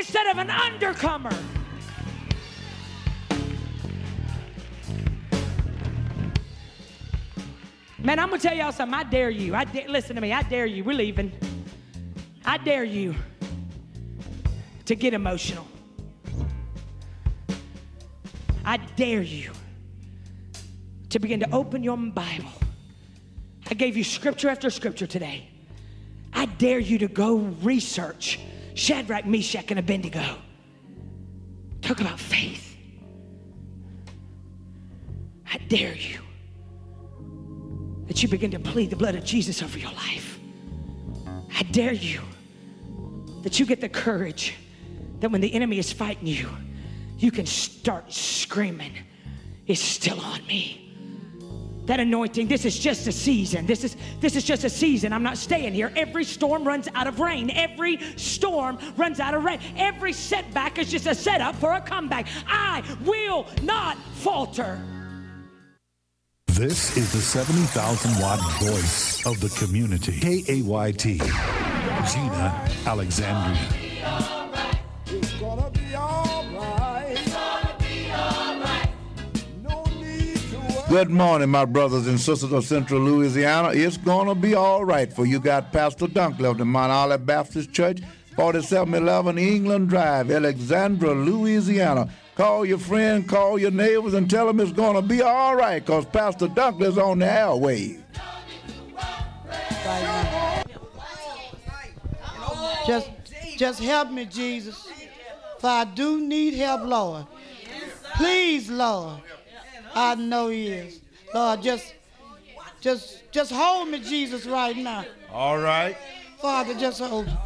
instead of an undercomer. Man, I'm going to tell y'all something. I dare you. Listen to me. I dare you. We're leaving. I dare you to get emotional. I dare you to begin to open your Bible. I gave you scripture after scripture today. I dare you to go research Shadrach, Meshach, and Abednego. Talk about faith. I dare you that you begin to plead the blood of Jesus over your life. I dare you that you get the courage that when the enemy is fighting you, you can start screaming, it's still on me. That anointing, this is just a season. This is just a season. I'm not staying here. Every storm runs out of rain. Every storm runs out of rain. Every setback is just a setup for a comeback. I will not falter. This is the 70,000 watt voice of the community. KAYT, Gina Alexandria. It's gonna be all right. It's gonna be all right. No need to worry. Good morning, my brothers and sisters of Central Louisiana. It's gonna be all right, for you got Pastor Dunkler of the Mount Olive Baptist Church, 4711 England Drive, Alexandria, Louisiana. Call your friend, call your neighbors, and tell them it's gonna be all right, because Pastor Dunkler's on the airwaves. Just help me, Jesus. For I do need help, Lord. Please, Lord. I know He is. Lord, just hold me, Jesus, right now. All right. Father, just hold me.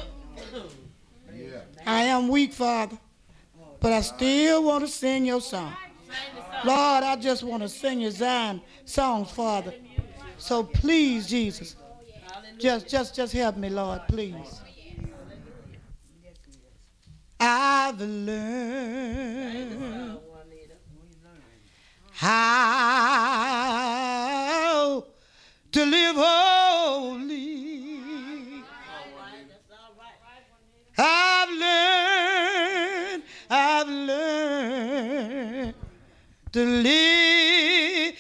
I am weak, Father, but I still want to sing your song. Lord, I just want to sing your Zion songs, Father. So please, Jesus, just help me, Lord, please. I've learned how to live holy. I've learned to live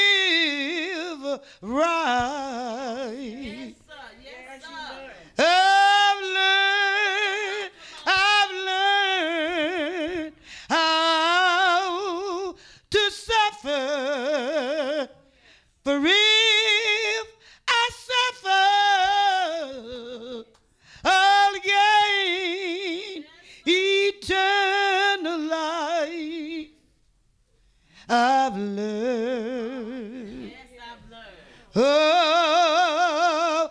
right. I've learned how to suffer, for if I suffer, I'll gain eternal life. I've learned. Yes, I've learned.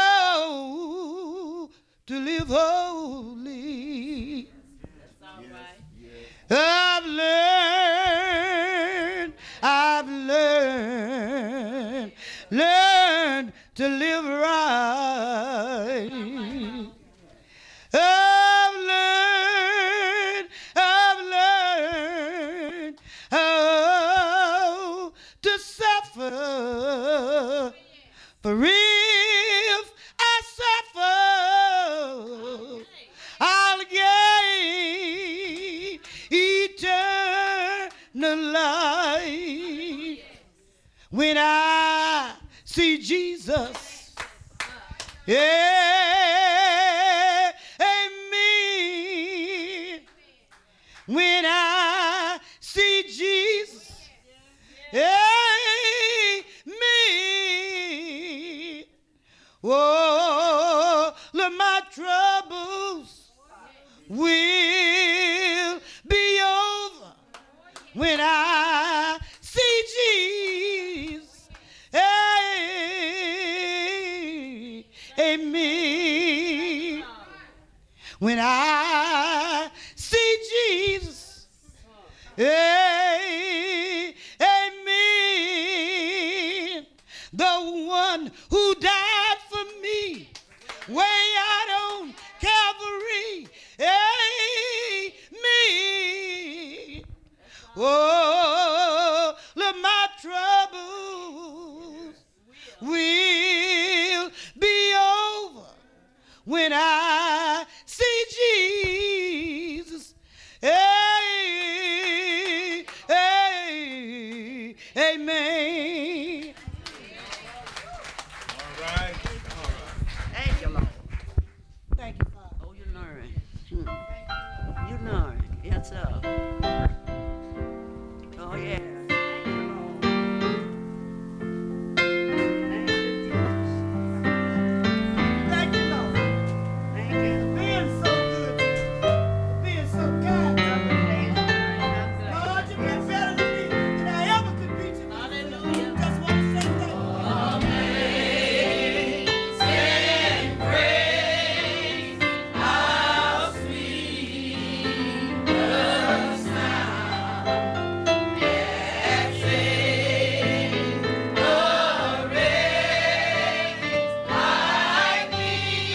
Oh, to live holy. That's all right. I've learned to live right. I've learned how to suffer, for if I suffer, I'll gain eternal life. When I see Jesus, yeah, amen. When I see Jesus, amen. Oh, Lord, my troubles will be over when I see Jesus. Amen. When I see Jesus, amen. The one who died for me way out on Calvary, amen. Oh, Lord, my troubles will be over when I see so. Oh, yeah. Thank you, Lord. Thank you. Being so good. Being so kind. Lord, you've been better than me than I ever could be to me. Hallelujah. Just want to say thank you. Amazing grace, how sweet the sound that saved a wretch like me.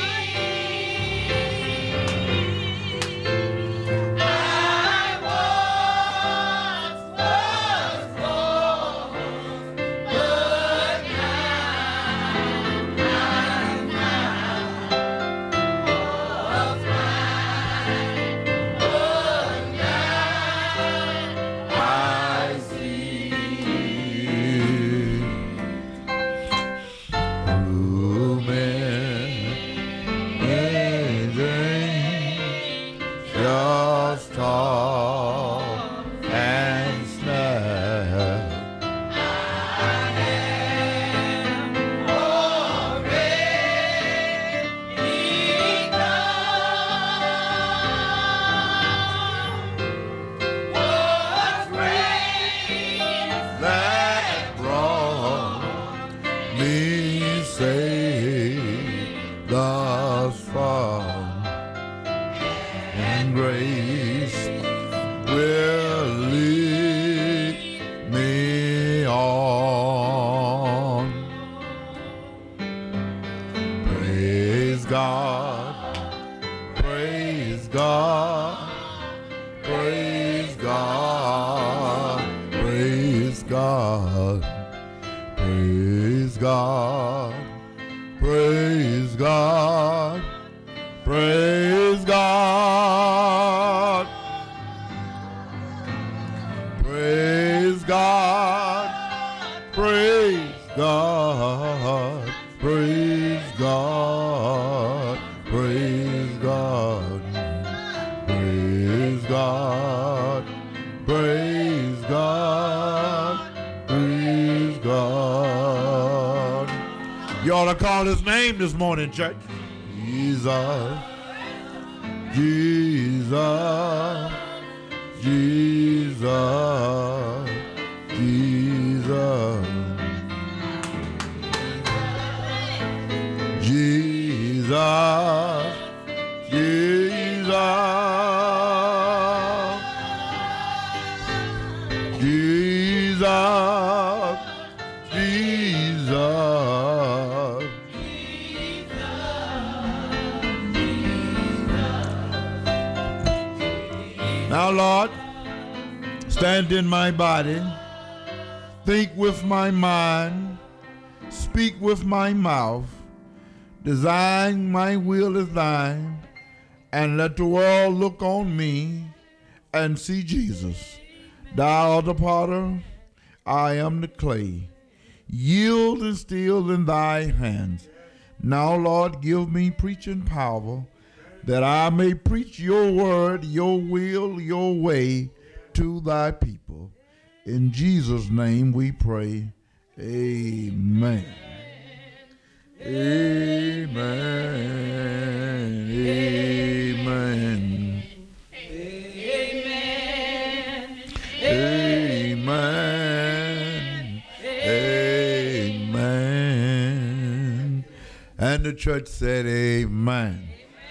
I once was lost, but now I'm found. Was blind, but now I see. Just talk and snap. That brought me safe thus far, and grace will lead me on. Praise God, praise God, praise God, praise God, praise God, praise God, praise God, praise God, praise God, praise God, praise God, praise God, praise God, praise God. You ought to call his name this morning, church. Jesus, Jesus, Jesus, Jesus, Jesus, Jesus, Jesus, Jesus. Now, Lord, stand in my body, think with my mind, speak with my mouth, design my will is thine, and let the world look on me and see Jesus. Thou art the potter, I am the clay. Yield and still in thy hands. Now, Lord, give me preaching power, that I may preach your word, your will, your way to thy people. In Jesus' name we pray. Amen. Amen. Amen. Amen. Amen. And the church said amen.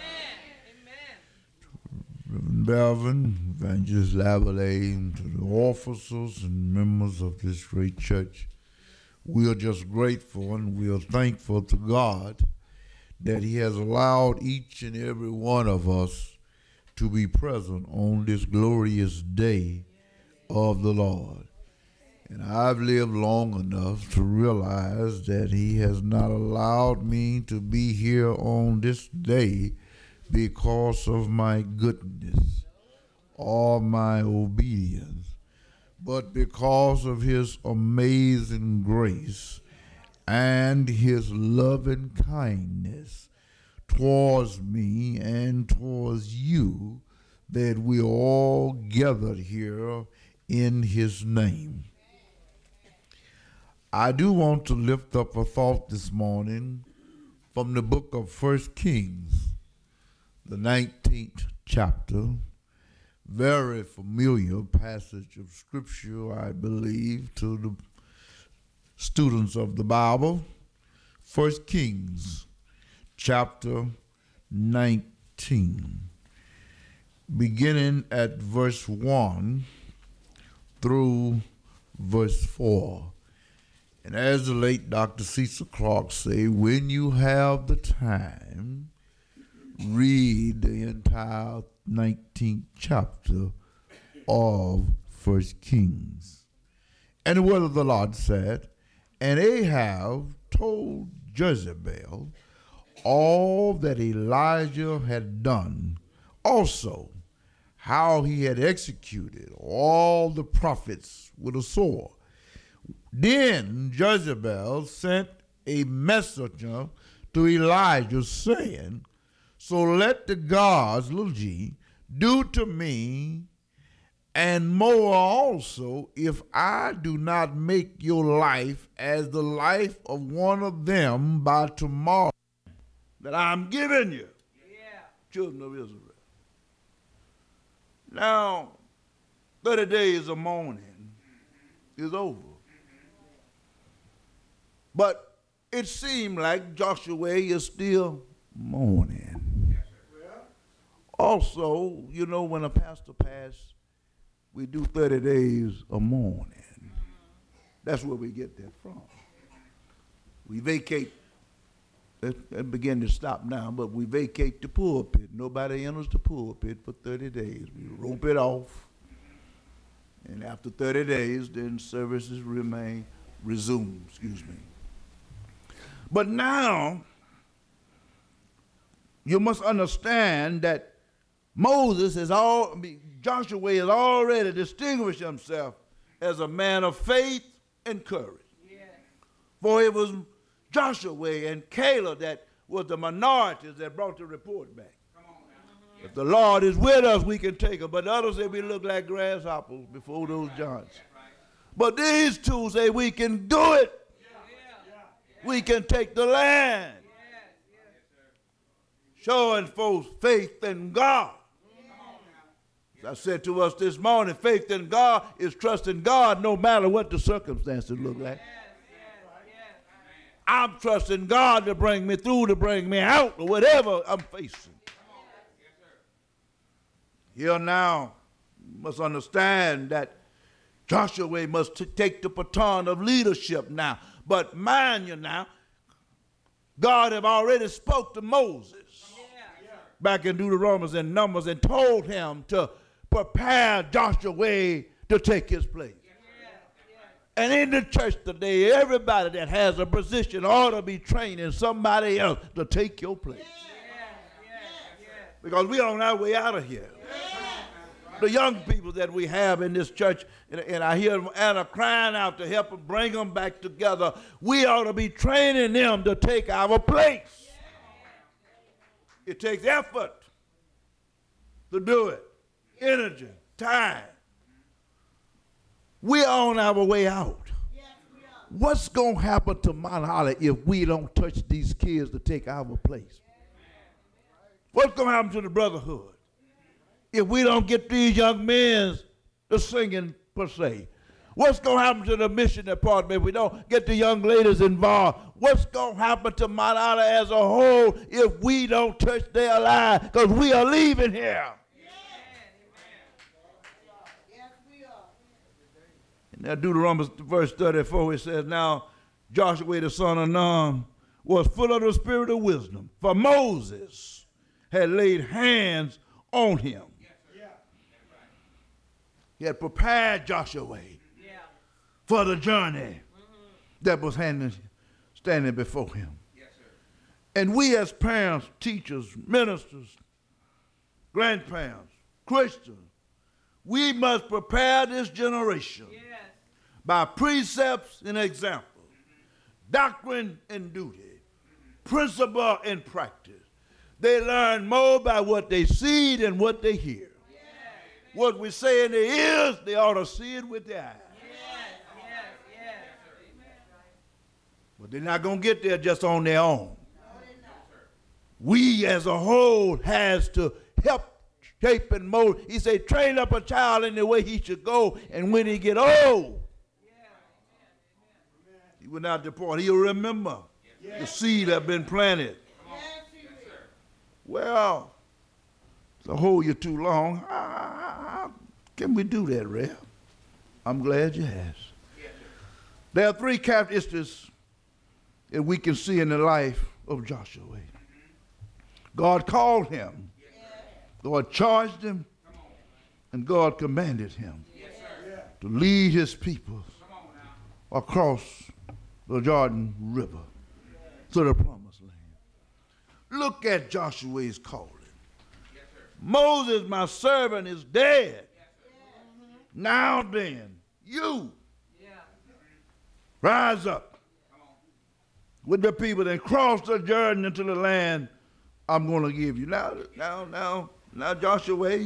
Reverend Belvin, Evangelist Lavalley, to the officers and members of this great church, we are just grateful and we are thankful to God that he has allowed each and every one of us to be present on this glorious day of the Lord. And I've lived long enough to realize that he has not allowed me to be here on this day because of my goodness or my obedience, but because of his amazing grace and his loving kindness towards me and towards you that we are all gathered here in his name. I do want to lift up a thought this morning from the book of 1 Kings, the 19th chapter. Very familiar passage of scripture, I believe, to the students of the Bible. 1 Kings chapter 19, beginning at verse 1 through verse 4. And as the late Dr. Cecil Clark say, when you have the time, read the entire 19th chapter of 1 Kings. And the word of the Lord said, and Ahab told Jezebel all that Elijah had done, also how he had executed all the prophets with a sword. Then Jezebel sent a messenger to Elijah, saying, so let the gods, little g, do to me and more also, if I do not make your life as the life of one of them by tomorrow that I'm giving you, children of Israel. Now, 30 days of mourning is over. But it seemed like Joshua is still mourning. Also, you know, when a pastor passes, we do 30 days of mourning. That's where we get that from. We vacate, that begin to stop now, but we vacate the pulpit. Nobody enters the pulpit for 30 days. We rope it off. And after 30 days, then services resume. But now, you must understand that Joshua has already distinguished himself as a man of faith and courage. Yes. For it was Joshua and Caleb that was the minorities that brought the report back. If the Lord is with us, we can take them. But the others say we look like grasshoppers before those giants. But these two say we can do it. We can take the land. Showing folks faith in God. As I said to us this morning, faith in God is trusting God no matter what the circumstances look like. I'm trusting God to bring me through, to bring me out, or whatever I'm facing. Here now, you must understand that Joshua must take the baton of leadership now. But mind you now, God have already spoke to Moses back in Deuteronomy and Numbers and told him to prepare Joshua to take his place. And in the church today, everybody that has a position ought to be training somebody else to take your place. Because we're on our way out of here. The young people that we have in this church, and I hear Anna crying out to help them bring them back together, we ought to be training them to take our place. It takes effort to do it, energy, time. We're on our way out. What's going to happen to Mount Holly if we don't touch these kids to take our place? What's going to happen to the brotherhood if we don't get these young men to singing per se? What's going to happen to the mission department if we don't get the young ladies involved? What's going to happen to Mount Holly as a whole if we don't touch their lives? Because we are leaving here. Now, Deuteronomy verse 34, it says, now Joshua the son of Nun was full of the spirit of wisdom, for Moses had laid hands on him. He had prepared Joshua for the journey that was standing before him. And we as parents, teachers, ministers, grandparents, Christians, we must prepare this generation by precepts and example, doctrine and duty, principle and practice. They learn more by what they see than what they hear. What we say in their ears, they ought to see it with their eyes. But they're not going to get there just on their own. We as a whole has to help shape and mold. He said, train up a child in the way he should go, and when he get old, he will not depart. He'll remember the seed that been planted. Well, to hold you too long, how can we do that, Rev? I'm glad you asked. There are three characteristics that we can see in the life of Joshua. God called him, God charged him, and God commanded him to lead his people across the Jordan River to the promised land. Look at Joshua's calling. Moses, my servant, is dead. Now then, you rise up with the people and cross the Jordan into the land I'm going to give you. Now, Joshua,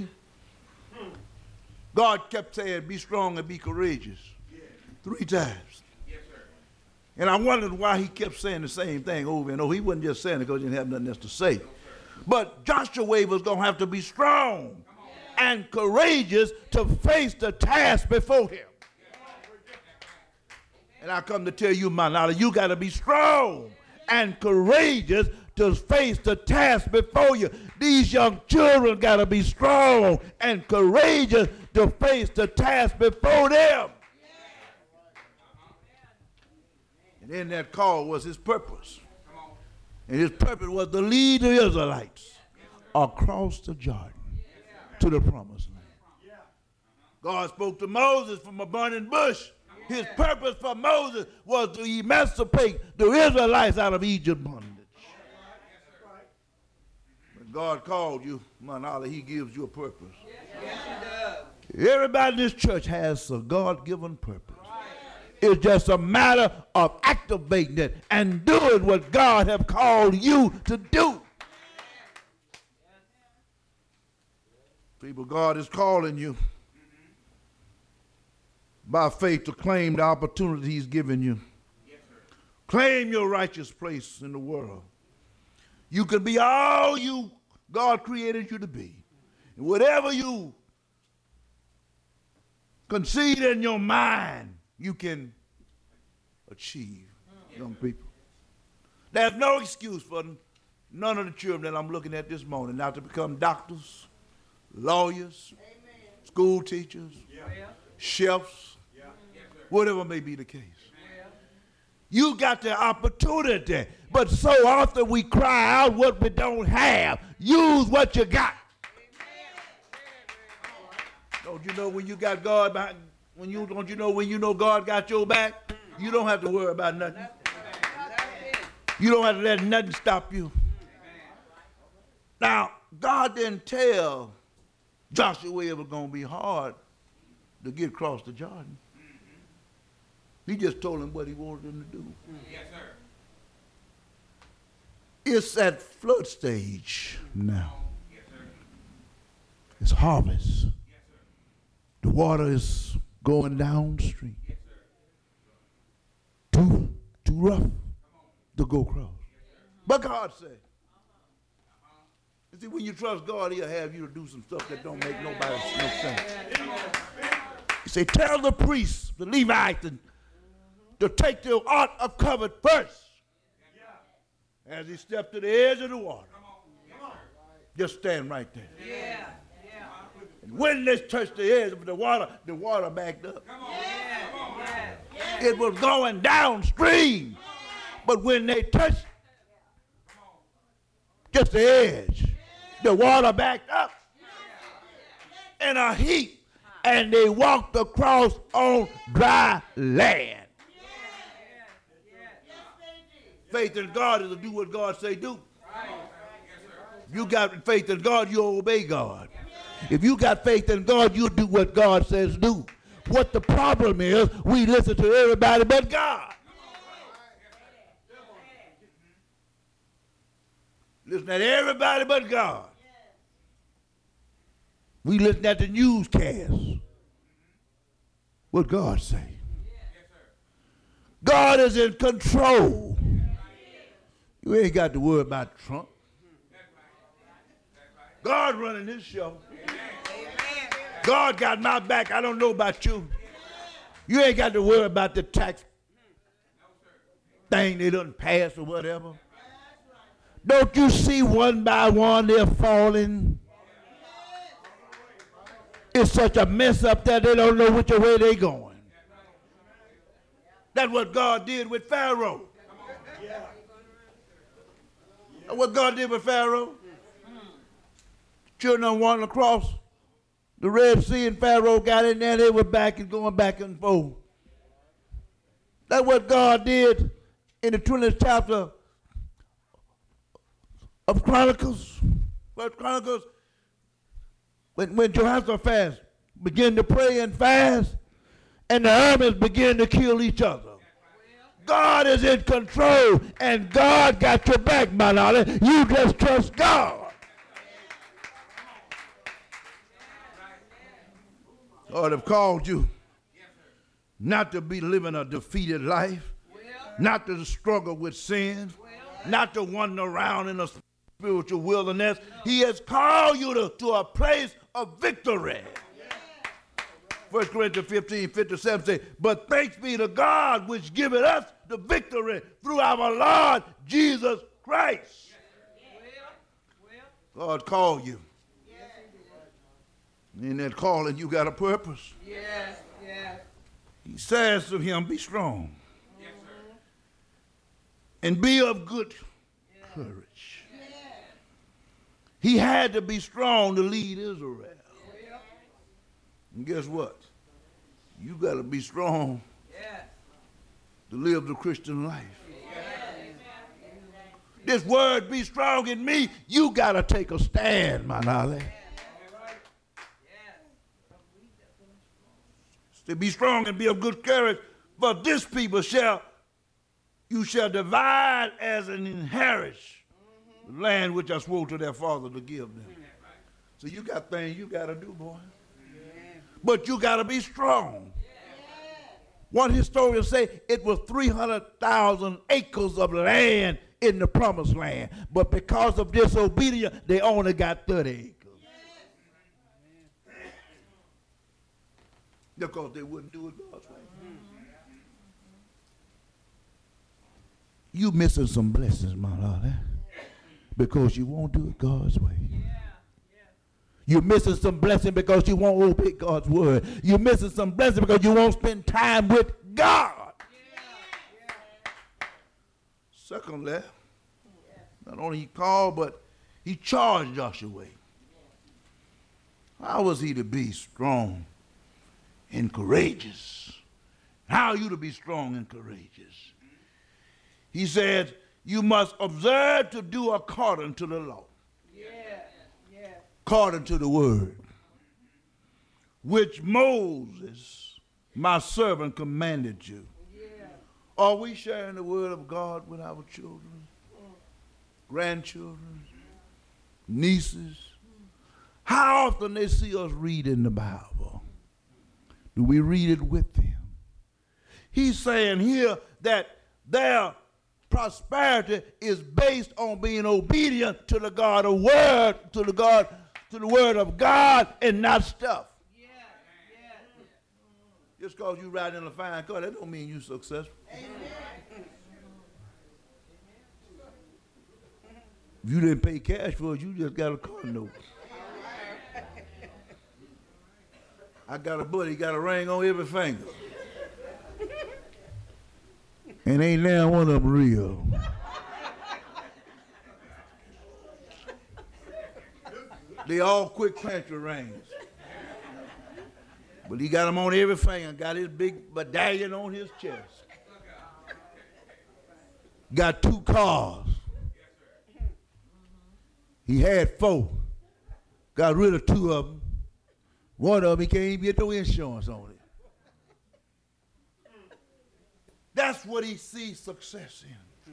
God kept saying, be strong and be courageous 3 times. And I wondered why he kept saying the same thing over and over. He wasn't just saying it because he didn't have nothing else to say. But Joshua was going to have to be strong and courageous to face the task before him. And I come to tell you, my knowledge, you got to be strong and courageous to face the task before you. These young children got to be strong and courageous to face the task before them. And in that call was his purpose. And his purpose was to lead the Israelites across the Jordan to the promised land. God spoke to Moses from a burning bush. His purpose for Moses was to emancipate the Israelites out of Egypt bondage. When God called you, Manala, he gives you a purpose. Everybody in this church has a God-given purpose. It's just a matter of activating it and doing what God has called you to do. People, God is calling you by faith to claim the opportunity he's given you. Claim your righteous place in the world. You can be all you God created you to be. And whatever you concede in your mind, you can achieve, young people. There's no excuse for none of the children that I'm looking at this morning not to become doctors, lawyers, school teachers, chefs, whatever may be the case. You got the opportunity, but so often we cry out what we don't have. Use what you got. Don't you know when you got God behind? Don't you know when you know God got your back? You don't have to worry about nothing. You don't have to let nothing stop you. Now, God didn't tell Joshua it was going to be hard to get across the Jordan. He just told him what he wanted him to do. Yes, sir. It's at flood stage now. Yes, sir. It's harvest. Yes, sir. The water is going downstream. Yes, sir. Too rough to go across. Yes, but God said, you see, when you trust God, he'll have you to do some stuff that don't make nobody no sense. He said, tell the priests, the Levites, to take the Ark of Covenant first. As he stepped to the edge of the water. Just stand right there. And when they touched the edge of the water backed up. It was going downstream. But when they touched just the edge, the water backed up in a heap, and they walked across on dry land. Faith in God is to do what God say do. If you got faith in God, you obey God. If you got faith in God, you do what God says do. What the problem is, we listen to everybody but God. Listen to everybody but God. We listen at the newscast. What God say? God is in control. You ain't got to worry about Trump. God running this show. God got my back. I don't know about you. You ain't got to worry about the tax thing they done passed or whatever. Don't you see one by one they're falling? It's such a mess up there they don't know which way they're going. That's what God did with Pharaoh. That's what God did with Pharaoh. Children wandered across the Red Sea and Pharaoh got in there. They were back and going back and forth. That's what God did in the 20th chapter of Chronicles. First Chronicles, when Jehoshaphat began to pray and fast, and the armies began to kill each other. God is in control, and God got your back, my darling. You just trust God. God have called you not to be living a defeated life, not to struggle with sin, not to wander around in a spiritual wilderness. He has called you to a place of victory. 1 Corinthians 15:57 says, but thanks be to God which giveth us the victory through our Lord Jesus Christ. God called you. In that calling, you got a purpose. Yes, yes. He says to him, be strong. Yes, sir. And be of good courage. Yes. He had to be strong to lead Israel. Yes. And guess what? You got to be strong to live the Christian life. Yes. This word, be strong in me, you got to take a stand, my darling. To be strong and be of good courage, for this people you shall divide as an inheritance the land which I swore to their father to give them. So you got things you got to do, boy. But you got to be strong. One historian say it was 300,000 acres of land in the promised land, but because of disobedience, they only got 30 acres. Because they wouldn't do it God's way. You missing some blessings, my Lord, because you won't do it God's way. You're missing some blessing because you won't obey God's word. You're missing some blessing because you won't spend time with God. Secondly, not only he called, but he charged Joshua. How was he to be strong and courageous? How are you to be strong and courageous? He said, you must observe to do according to the law. According to the word, which Moses, my servant, commanded you. Are we sharing the word of God with our children, grandchildren, nieces? How often they see us reading the Bible? Do we read it with them? He's saying here that their prosperity is based on being obedient to the God of word, to the word of God, and not stuff. Just because you ride in a fine car, that don't mean you're successful. If you didn't pay cash for it, you just got a car note. I got a buddy, he got a ring on every finger. And ain't now one of them real. They all quick country rings. But he got them on every finger, got his big medallion on his chest. Got 2 cars. He had 4. Got rid of 2 of them. One of them, he can't even get no insurance on it. That's what he sees success in.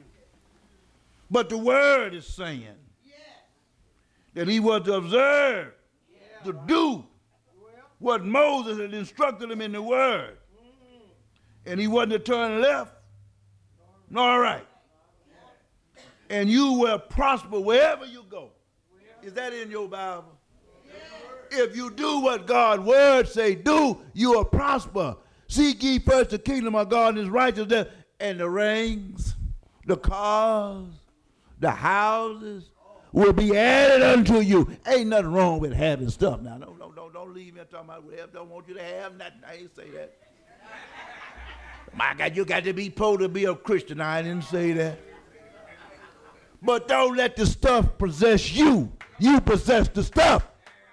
But the word is saying that he was to observe to do what Moses had instructed him in the word. And he wasn't to turn left nor right. And you will prosper wherever you go. Is that in your Bible? If you do what God's word say do, you will prosper. Seek ye first the kingdom of God and his righteousness, and the rings, the cars, the houses will be added unto you. Ain't nothing wrong with having stuff. Now, don't leave me talking about whatever. Don't want you to have nothing. I ain't say that. My God, you got to be poor to be a Christian. I didn't say that. But don't let the stuff possess you. You possess the stuff.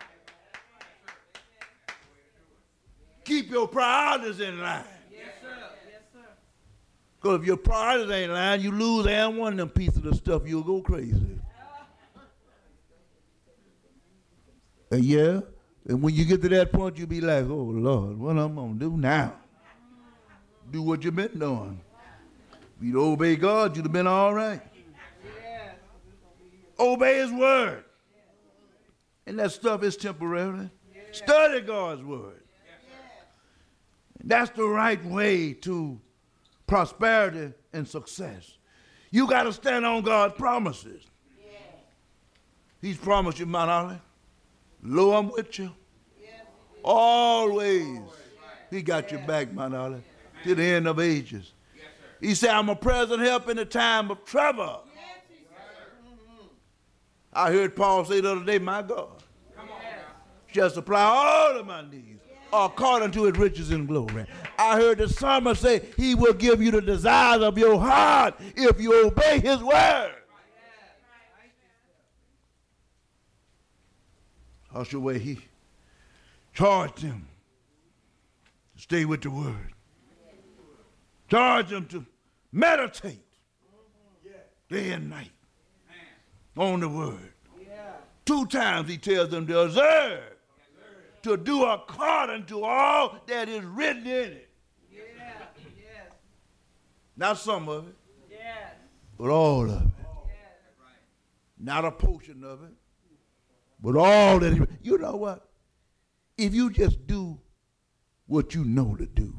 Keep your priorities in line. Yes, sir. Yes, sir. Because if your priorities ain't in line, you lose and one of them pieces of the stuff, you'll go crazy. And yeah, and when you get to that point, you'll be like, oh, Lord, what am I going to do now? Do what you've been doing. If you'd obey God, you'd have been all right. Yes. Obey his word. And that stuff is temporary. Yes. Study God's word. That's the right way to prosperity and success. You got to stand on God's promises. Yeah. He's promised you, Mount Olive. Lo, I'm with you. Yeah. Always. He got your back, Mount Olive, to the end of ages. Yes, he said, I'm a present help in the time of trouble. Yes, I heard Paul say the other day, my God shall supply all of my needs according to his riches and glory. I heard the psalmist say he will give you the desires of your heart if you obey his word. That's the way he charged them to stay with the word. Charged them to meditate day and night on the word. 2 times he tells them to observe, to do according to all that is written in it. Yeah. Yes. Not some of it, yes, but all of it. Yes. Not a portion of it, but all that is. You know what? If you just do what you know to do,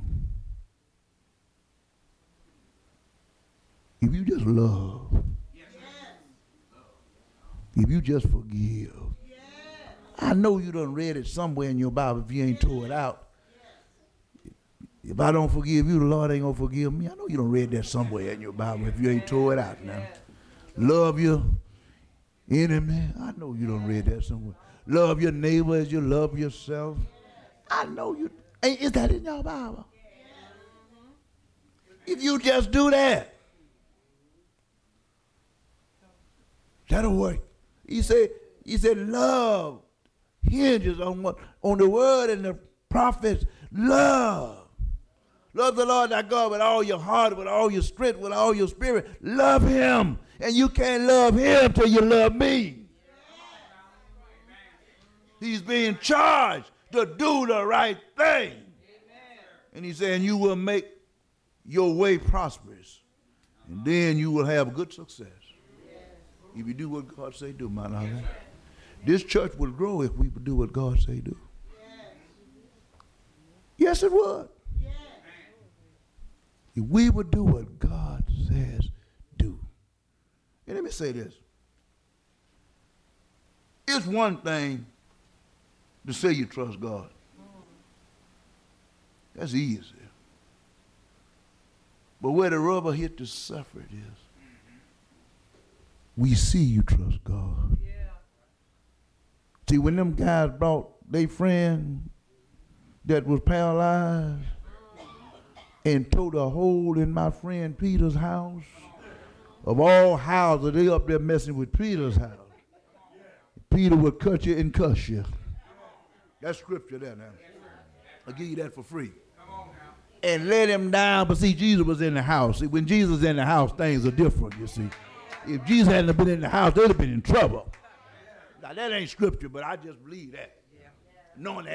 if you just love, yes, if you just forgive, I know you done read it somewhere in your Bible if you ain't tore it out. If I don't forgive you, the Lord ain't going to forgive me. I know you done read that somewhere in your Bible if you ain't tore it out now. Love your enemy. I know you done read that somewhere. Love your neighbor as you love yourself. I know you. Is that in your Bible? If you just do that, that'll work. He said love hinges on what? On the word and the prophets. Love. Love the Lord thy God with all your heart, with all your strength, with all your spirit. Love him. And you can't love him till you love me. He's being charged to do the right thing. And he's saying you will make your way prosperous. And then you will have good success. If you do what God say do, my Lord. This church will grow if we would do what God say do. Yes, it would. If we would do what God says do. And let me say this. It's one thing to say you trust God. That's easy. But where the rubber hit the suffering is, we see you trust God. Yeah. See, when them guys brought their friend that was paralyzed and tore a hole in my friend Peter's house, of all houses, they up there messing with Peter's house. Peter would cut you and cuss you. That's scripture there now. I'll give you that for free. And let him down, but see, Jesus was in the house. See, when Jesus is in the house, things are different, you see. If Jesus hadn't been in the house, they'd have been in trouble. Now, that ain't scripture, but I just believe that. Knowing that